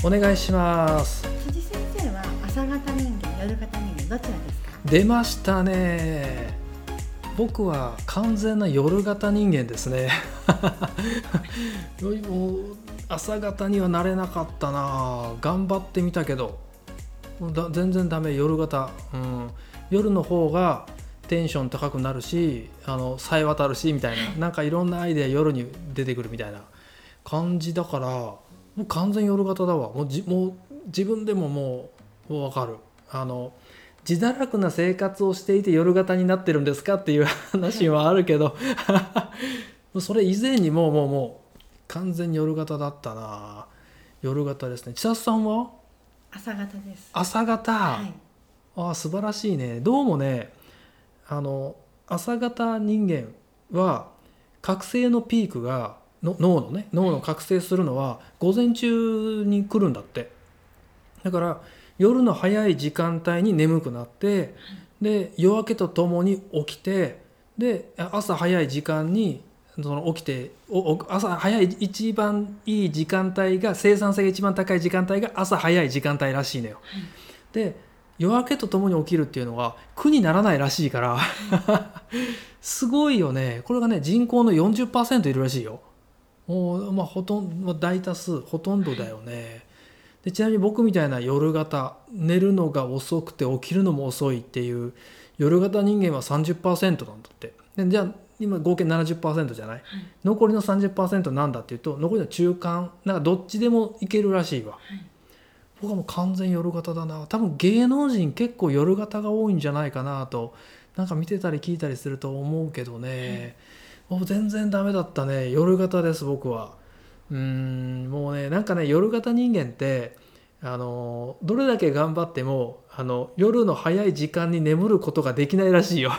お願いします。 辻先生は朝型人間、夜型人間、どちらですか？ 出ましたね。僕は完全な夜型人間ですね。もう朝型にはなれなかったな。頑張ってみたけど全然ダメ。夜型、夜の方がテンション高くなるし、冴え渡るしみたいな、なんかいろんなアイデア夜に出てくるみたいな感じだから、もう完全夜型だわ。もう自分でももう分かる。自堕落な生活をしていて夜型になってるんですかっていう話はあるけどそれ以前にもう完全に夜型だったな。夜型ですね。千里さんは朝型です。 朝型、 はい。 素晴らしいね。どうもね、朝型人間は覚醒のピークが脳の覚醒するのは午前中に来るんだって。だから夜の早い時間帯に眠くなって、で夜明けとともに起きて、で朝早い時間に起きて、朝早い一番いい時間帯が、生産性が一番高い時間帯が朝早い時間帯らしいのよ。で夜明けとともに起きるっていうのは苦にならないらしいからすごいよね。これがね、人口の 40% いるらしいよ。もう、ほとんど大多数、ほとんどだよね。でちなみに僕みたいな夜型、寝るのが遅くて起きるのも遅いっていう夜型人間は 30% なんだって。でじゃあ今合計 70% じゃない、残りの 30% なんだっていうと、残りの中間、なんかどっちでもいけるらしいわ。僕はもう完全夜型だな。多分芸能人結構夜型が多いんじゃないかなと、なんか見てたり聞いたりすると思うけどね、もう全然ダメだったね。夜型です僕は。もうね、なんかね、夜型人間ってどれだけ頑張っても夜の早い時間に眠ることができないらしいよ。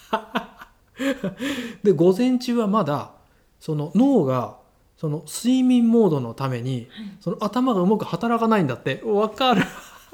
で午前中はまだその脳がその睡眠モードのために、その頭がうまく働かないんだって。わかる。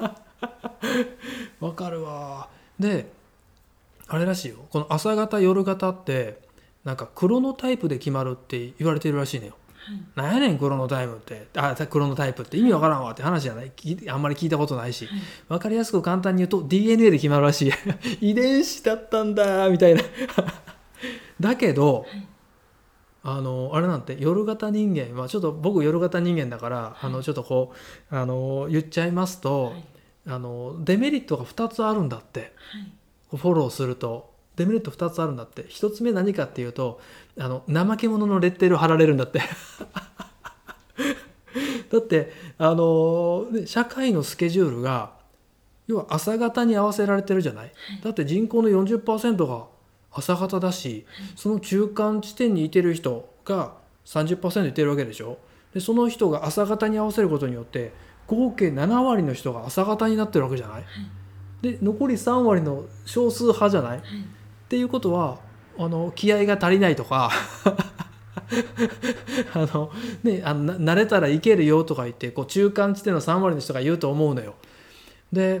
わかるわ。であれらしいよ、この朝型夜型ってなんかクロノタイプで決まるって言われてるらしいのよ。なんやねんクロノタイムって、クロノタイプって意味わからんわって話じゃない。あんまり聞いたことないし、わかりやすく簡単に言うと DNA で決まるらしい。遺伝子だったんだみたいな。だけど、あれなんて、夜型人間はちょっと僕夜型人間だから、ちょっとこう言っちゃいますと、デメリットが2つあるんだって。フォローするとデメリット2つあるんだって。1つ目何かっていうと、怠け者のレッテル貼られるんだって。だって社会のスケジュールが要は朝型に合わせられてるじゃない。だって人口の 40% が朝型だし、その中間地点にいてる人が 30% いてるわけでしょ。でその人が朝型に合わせることによって合計7割の人が朝型になってるわけじゃない。で残り3割の少数派じゃない、っていうことは気合が足りないとか慣れたらいけるよとか言って、こう中間地点の3割の人が言うと思うのよ。で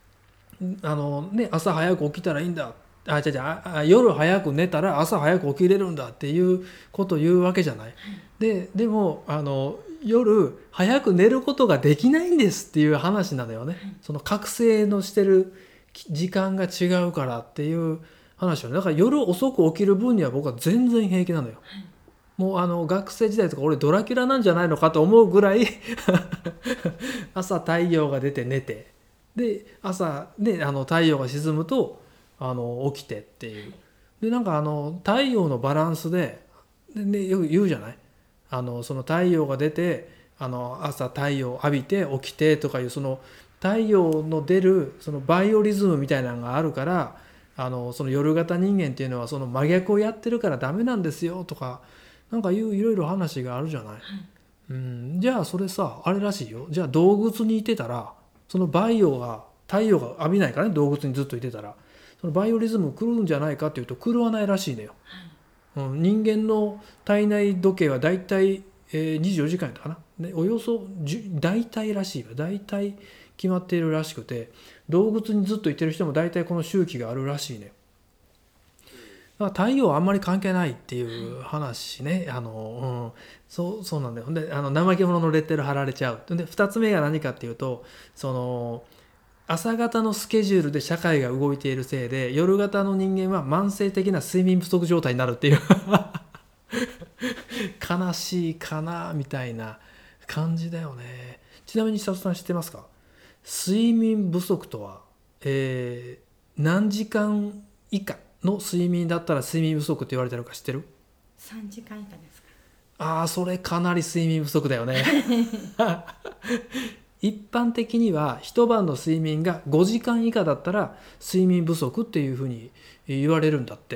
朝早く起きたらいいんだ、夜早く寝たら朝早く起きれるんだっていうことを言うわけじゃない。でも夜早く寝ることができないんですっていう話なのよね。その覚醒のしてる時間が違うからっていう話を、だから夜遅く起きる分には僕は全然平気なのよ。もう学生時代とか俺ドラキュラなんじゃないのかと思うぐらい朝太陽が出て寝て、で朝ね太陽が沈むと起きてっていう。でなんか太陽のバランスで、よく言うじゃない。その太陽が出て朝太陽を浴びて起きてとかいう、その太陽の出るそのバイオリズムみたいなのがあるから、その夜型人間っていうのはその真逆をやってるからダメなんですよとか、なんかいろいろ話があるじゃない。じゃあそれさ、あれらしいよ。じゃあ洞窟にいてたら、そのバイオが太陽が浴びないからね、洞窟にずっといてたらそのバイオリズム狂うんじゃないかっていうと狂わないらしいのよ。人間の体内時計はだいたい24時間やったかな、およそ大体らしいわ。大体決まっているらしくて、洞窟にずっといてる人も大体この周期があるらしいね。 だから太陽はあんまり関係ないっていう話ね、そうなんだよ。で怠け者のレッテル貼られちゃう。で2つ目が何かっていうと、その朝方のスケジュールで社会が動いているせいで、夜型の人間は慢性的な睡眠不足状態になるっていう悲しいかなみたいな感じだよね。ちなみに佐藤さん知ってますか？睡眠不足とは、何時間以下の睡眠だったら睡眠不足って言われてるか知ってる？ 3時間以下ですか？ それかなり睡眠不足だよね一般的には一晩の睡眠が5時間以下だったら睡眠不足っていうふうに言われるんだって、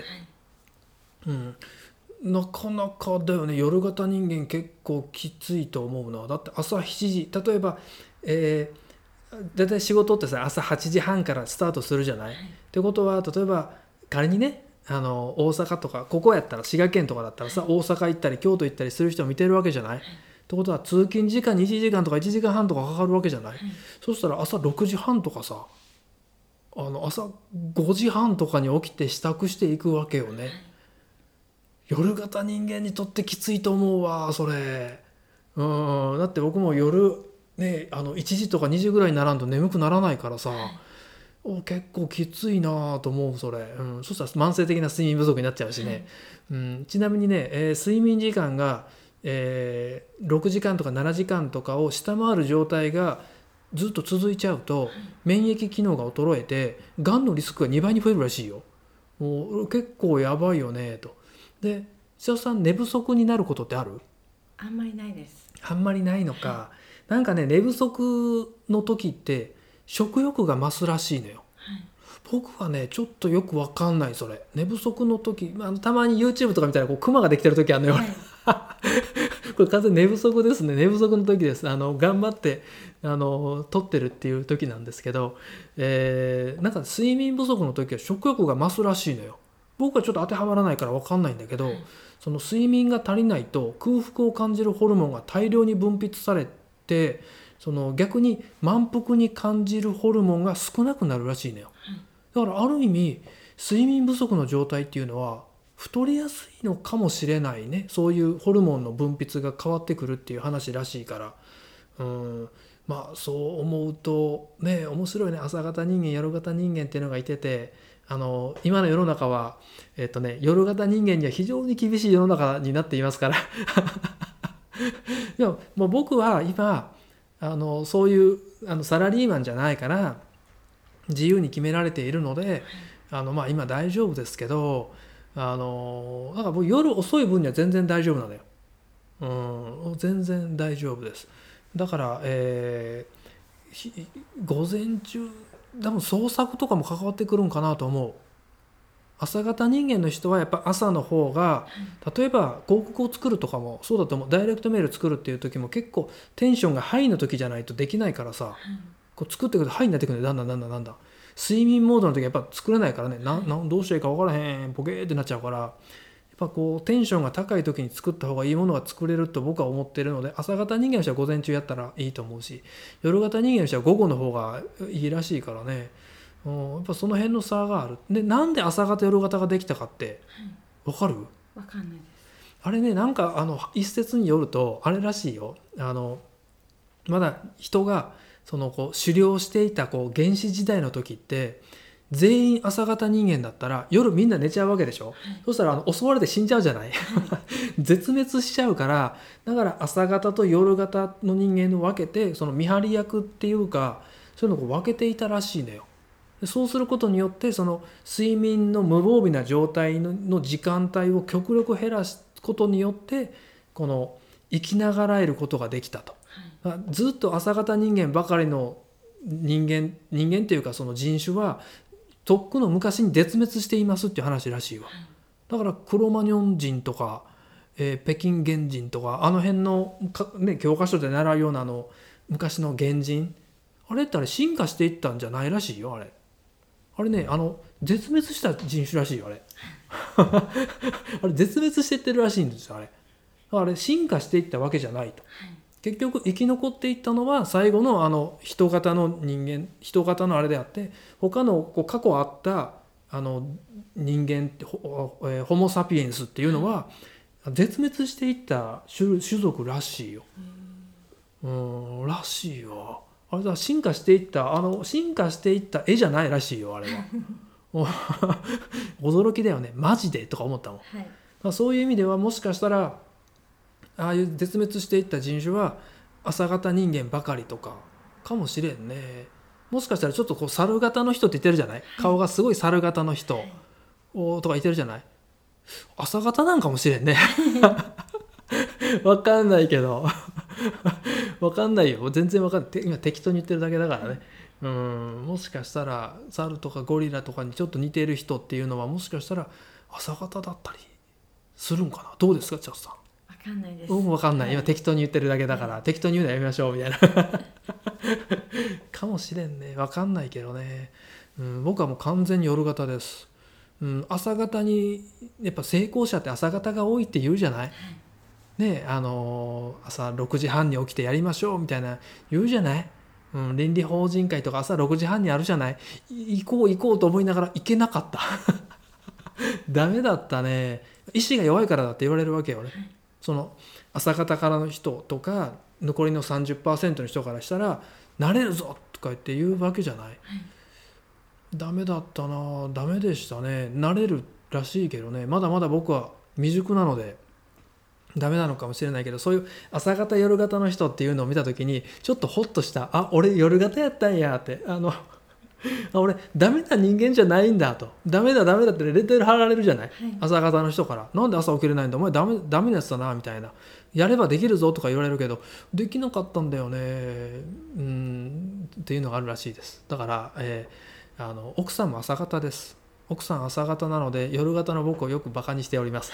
なかなかだよね。夜型人間結構きついと思うな。だって朝7時、例えば、だいたい仕事ってさ朝8時半からスタートするじゃない、ってことは例えば仮にね、大阪とかここやったら滋賀県とかだったらさ、大阪行ったり京都行ったりする人を見てるわけじゃない、ってことは通勤時間2時間とか1時間半とかかかるわけじゃない、そしたら朝6時半とかさ、朝5時半とかに起きて支度していくわけよね。夜型人間にとってきついと思うわそれ。だって僕も夜ね、1時とか2時ぐらいにならんと眠くならないからさ、結構きついなと思うそれ、そしたら慢性的な睡眠不足になっちゃうしね、ちなみにね、睡眠時間が、6時間とか7時間とかを下回る状態がずっと続いちゃうと、免疫機能が衰えてがんのリスクが2倍に増えるらしいよ。もう結構やばいよねと。で千代さん寝不足になることってある？ あんまりないです。 あんまりないのか。なんかね、寝不足の時って食欲が増すらしいのよ。僕はねちょっとよく分かんないそれ。寝不足の時、たまに YouTube とか見たらクマができてる時あるのよ、これ完全に寝不足ですね。寝不足の時です。頑張って取ってるっていう時なんですけど、なんか睡眠不足の時は食欲が増すらしいのよ。僕はちょっと当てはまらないから分かんないんだけど、その睡眠が足りないと空腹を感じるホルモンが大量に分泌されて、その逆に満腹に感じるホルモンが少なくなるらしいのよ。だからある意味睡眠不足の状態っていうのは太りやすいのかもしれないね。そういうホルモンの分泌が変わってくるっていう話らしいから、そう思うとね、面白いね。朝型人間夜型人間っていうのがいてて、今の世の中は、夜型人間には非常に厳しい世の中になっていますからでも、もう僕は今そういうサラリーマンじゃないから自由に決められているので、今大丈夫ですけど、だから僕夜遅い分には全然大丈夫なのよ。全然大丈夫です。だから、午前中多分創作とかも関わってくるんかなと思う。朝型人間の人はやっぱ朝の方が、例えば広告を作るとかもそうだと思う。ダイレクトメール作るっていう時も結構テンションがハイの時じゃないとできないからさ、こう作っていくとハイになってくるんだよ。だんだん睡眠モードの時はやっぱ作れないからね、どうしていいか分からへんポケーってなっちゃうから、やっぱこうテンションが高い時に作った方がいいものが作れると僕は思ってるので、朝型人間の人は午前中やったらいいと思うし、夜型人間の人は午後の方がいいらしいからね。やっぱその辺の差がある。で、なんで朝型夜型ができたかって分かる？ わかんないです。 あれね、なんか一説によるとあれらしいよ。まだ人が狩猟していた原始時代の時って全員朝型人間だったら夜みんな寝ちゃうわけでしょ、そしたら襲われて死んじゃうじゃない絶滅しちゃうから、だから朝型と夜型の人間を分けて、その見張り役っていうかそういうのを分けていたらしいのよ。そうすることによってその睡眠の無防備な状態の時間帯を極力減らすことによってこの生きながらえることができたと。ずっと朝型人間ばかりの人間っていうかその人種はとっくの昔に絶滅していますっていう話らしいわ。だからクロマニョン人とか、北京原人とか辺の教科書で習うような昔の原人、あれって進化していったんじゃないらしいよ。あれね、絶滅した人種らしいよあれあれ絶滅してってるらしいんですよ。あれ進化していったわけじゃないと。結局生き残っていったのは最後の人型の人間、人型のあれであって、他の過去あった人間ってホモ・サピエンスっていうのは絶滅していった種族らしいよ。らしいわ。あれだ、進化していった絵じゃないらしいよあれは。驚きだよね、マジでとか思ったもん。そういう意味ではもしかしたらああいう絶滅していった人種は朝型人間ばかりとかかもしれんね。もしかしたらちょっとこう猿型の人って言ってるじゃない、顔がすごい猿型の人、とか言ってるじゃない。朝型なんかもしれんね。わかんないけどわかんないよ、全然わかんない。今適当に言ってるだけだからね。もしかしたら猿とかゴリラとかにちょっと似てる人っていうのはもしかしたら朝型だったりするんかな。どうですか、チャスさん。 わかんないです。 わかんない。今適当に言ってるだけだから、適当に言うのやめましょうみたいなかもしれんね。わかんないけどね。僕はもう完全に夜型です。朝型にやっぱ成功者って朝型が多いって言うじゃない。ね、朝6時半に起きてやりましょうみたいな言うじゃない。倫理法人会とか朝6時半にあるじゃない。行こうと思いながら行けなかったダメだったね。意志が弱いからだって言われるわけよね。その朝方からの人とか残りの 30% の人からしたらなれるぞとか言って言うわけじゃない。ダメだったな。ダメでしたね。なれるらしいけどね、まだまだ僕は未熟なのでダメなのかもしれないけど、そういう朝型夜型の人っていうのを見た時にちょっとホッとした。あ、俺夜型やったんやって、俺ダメな人間じゃないんだと。ダメだってレッテル貼られるじゃない、朝型の人から。なんで朝起きれないんだ、お前ダメなやつだなみたいな。やればできるぞとか言われるけどできなかったんだよね。っていうのがあるらしいです。だから、奥さんも朝型です。奥さん朝型なので夜型の僕をよくバカにしております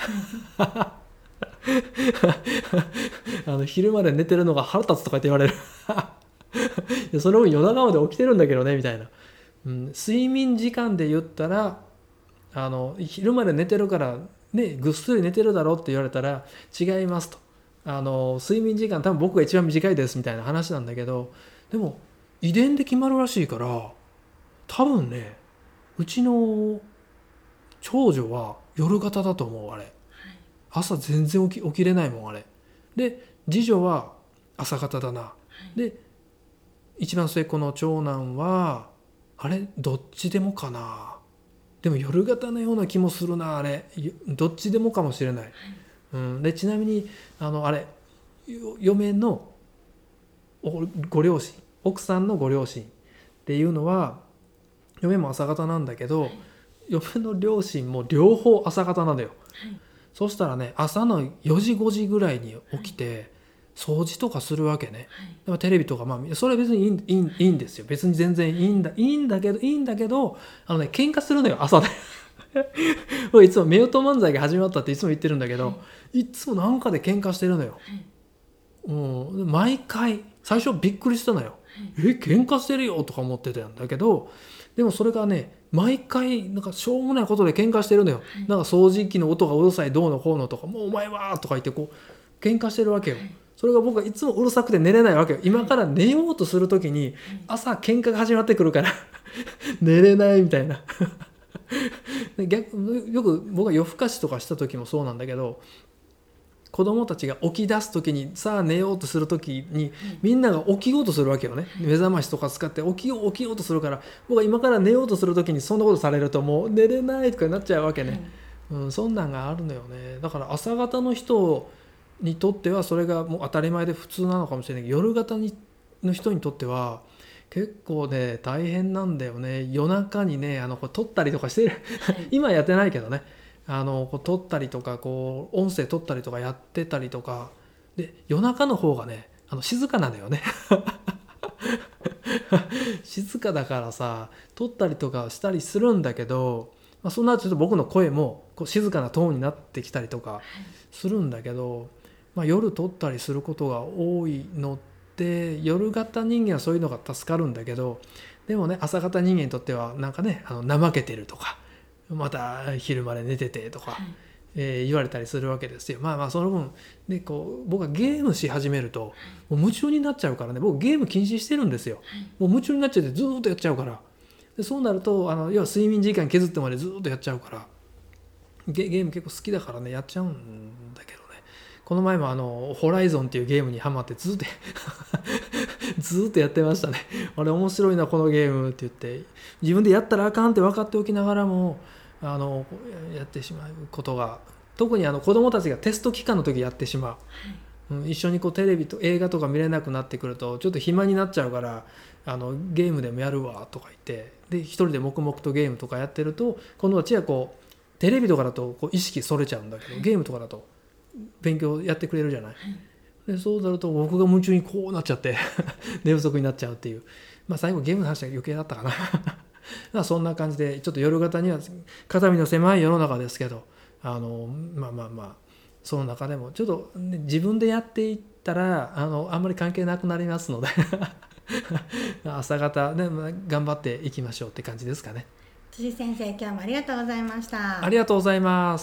昼まで寝てるのが腹立つとかって言われるいやそれも夜中まで起きてるんだけどねみたいな。睡眠時間で言ったら昼まで寝てるからね、ぐっすり寝てるだろって言われたら違いますと。睡眠時間多分僕が一番短いですみたいな話なんだけど、でも遺伝で決まるらしいから多分ね、うちの長女は夜型だと思う。あれ朝全然起きれないもんあれで。次女は朝型だな、で一番末っ子の長男はあれどっちでもかな。でも夜型のような気もするな。あれどっちでもかもしれない。でちなみにあれ嫁のご両親、奥さんのご両親っていうのは嫁も朝型なんだけど、嫁の両親も両方朝型なんだよ。そしたらね、朝の4時5時ぐらいに起きて掃除とかするわけね。でもテレビとかそれは別にいいんですよ。別に全然いいんだけど喧嘩するのよ朝でいつも夫婦漫才が始まったっていつも言ってるんだけど、いつもなんかで喧嘩してるのよ。毎回最初びっくりしたのよ。喧嘩してるよとか思ってたんだけど、でもそれがね毎回なんかしょうもないことで喧嘩してるのよ。なんか掃除機の音がうるさいどうのこうのとか、もうお前はとか言ってこう喧嘩してるわけよ。それが僕はいつもうるさくて寝れないわけよ。今から寝ようとする時に朝喧嘩が始まってくるから寝れないみたいなよく僕は夜更かしとかした時もそうなんだけど、子供たちが起き出す時にさあ寝ようとする時にみんなが起きようとするわけよね。目覚ましとか使って起きようとするから、僕は今から寝ようとする時にそんなことされるともう寝れないとかになっちゃうわけね。そんなんがあるのよね。だから朝型の人にとってはそれがもう当たり前で普通なのかもしれないけど、夜型の人にとっては結構ね大変なんだよね。夜中にねこう撮ったりとかしてる今やってないけどね、こう撮ったりとかこう音声撮ったりとかやってたりとかで、夜中の方がね静かなのよね静かだからさ撮ったりとかしたりするんだけど、そんなちょっと僕の声もこう静かなトーンになってきたりとかするんだけど、夜撮ったりすることが多いので夜型人間はそういうのが助かるんだけど、でもね朝型人間にとってはなんかね怠けてるとかまた昼まで寝ててとか、言われたりするわけですよ。その分でこう僕はゲームし始めるともう夢中になっちゃうからね。僕ゲーム禁止してるんですよ。もう夢中になっちゃってずっとやっちゃうから、 でそうなると要は睡眠時間削ってまでずっとやっちゃうからゲーム結構好きだからねやっちゃうんだけどね。この前もホライゾンっていうゲームにハマってずっとやってましたね。あれ面白いなこのゲームって言って自分でやったらあかんって分かっておきながらもやってしまうことが特に子どもたちがテスト期間の時やってしまう、一緒にテレビと映画とか見れなくなってくるとちょっと暇になっちゃうからゲームでもやるわとか言ってで一人で黙々とゲームとかやってると今度はテレビとかだと意識それちゃうんだけどゲームとかだと勉強やってくれるじゃない、でそうなると僕が夢中にこうなっちゃって寝不足になっちゃうっていう、最後ゲームの話は余計だったかなそんな感じでちょっと夜型には肩身の狭い世の中ですけどその中でもちょっと、ね、自分でやっていったらあんまり関係なくなりますので朝方ね、頑張っていきましょうって感じですかね。 辻先生、今日もありがとうございました。 ありがとうございます。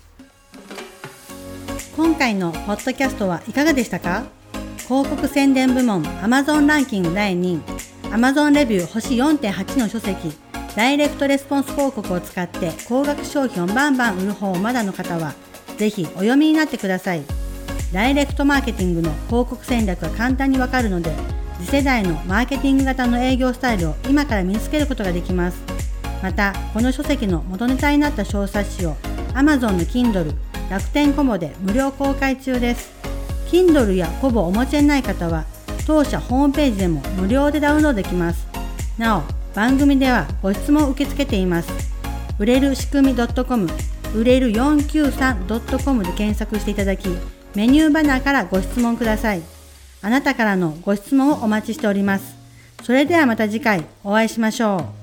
今回のポッドキャストはいかがでしたか？広告宣伝部門 Amazon ランキング第2位、Amazon レビュー星 4.8 の書籍ダイレクトレスポンス広告を使って高額商品をバンバン売る方をまだの方はぜひお読みになってください。ダイレクトマーケティングの広告戦略が簡単にわかるので次世代のマーケティング型の営業スタイルを今から身につけることができます。またこの書籍の元ネタになった小冊子を Amazon の Kindle、楽天コボで無料公開中です。 Kindle やコボをお持ちでない方は当社ホームページでも無料でダウンロードできます。なお番組ではご質問を受け付けています。売れる仕組み .com、 売れる 493.com で検索していただきメニューバナーからご質問ください。あなたからのご質問をお待ちしております。それではまた次回お会いしましょう。